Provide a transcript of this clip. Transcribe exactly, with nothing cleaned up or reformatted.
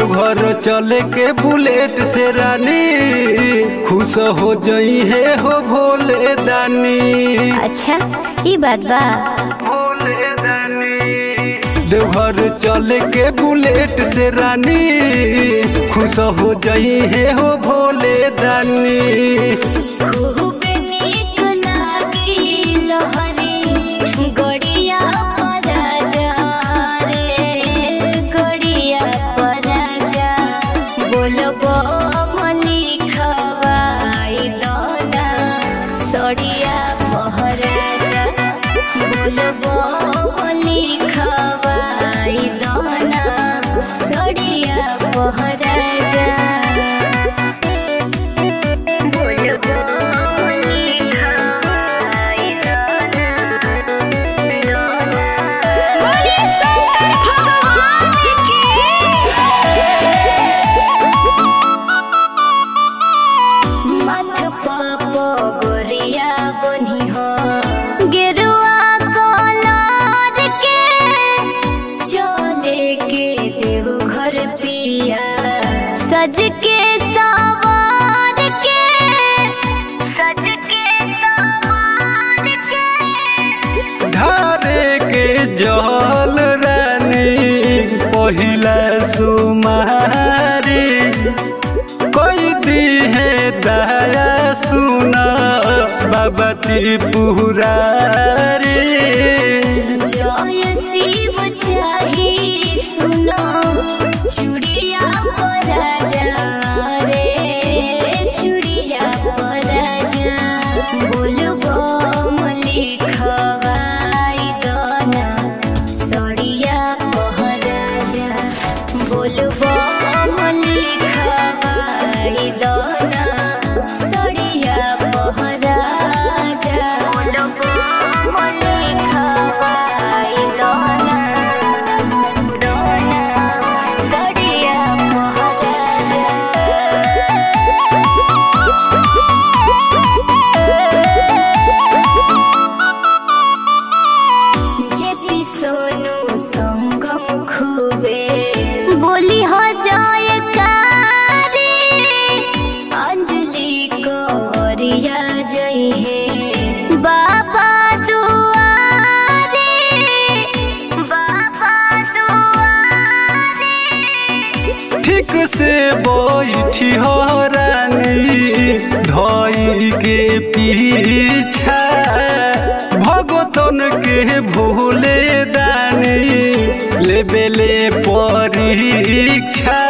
देवघर चले के बुलेट से रानी, खुश हो जई है हो भोले दानी। अच्छा ई बात बा। भोले दानी देवघर चले के बुलेट से रानी, खुश हो जई है हो भोले दानी। सड़िया पहराजा बोलबो लिखवाई दोना सड़िया पहराजा बोलबो लिखवाई दोना दोना बोले शंकर भगवान की। मत पापो गोरिया बनी हो गेरुआ कलर के, चले के देवघर पिया सज के सवार के, सज के सवार के। धारे के जल रानी पहिला सुमारी, कोई दी है दया सुना बाबा त्रिपुरारी। जय शिव चाही सुनो चूड़िया पराजा रे, चूड़िया पराजा बोलबो लिखवाई दोना सड़िया पहराजा, बोलबो लिखवाई दोना सड़िया पहराजा, बोलबो लिखवाई दोना दोना सड़िया पहराजा। जेपी सोनू संगम खूबे बोली हो जाए कारी, अंजलि कोरिया जई है बाबा दुआरे, बाबा दुआरे। ठीक से बैठी हो रानी धोई के पीछा, भगतन के भोले दानी लेबेले परीक्षा।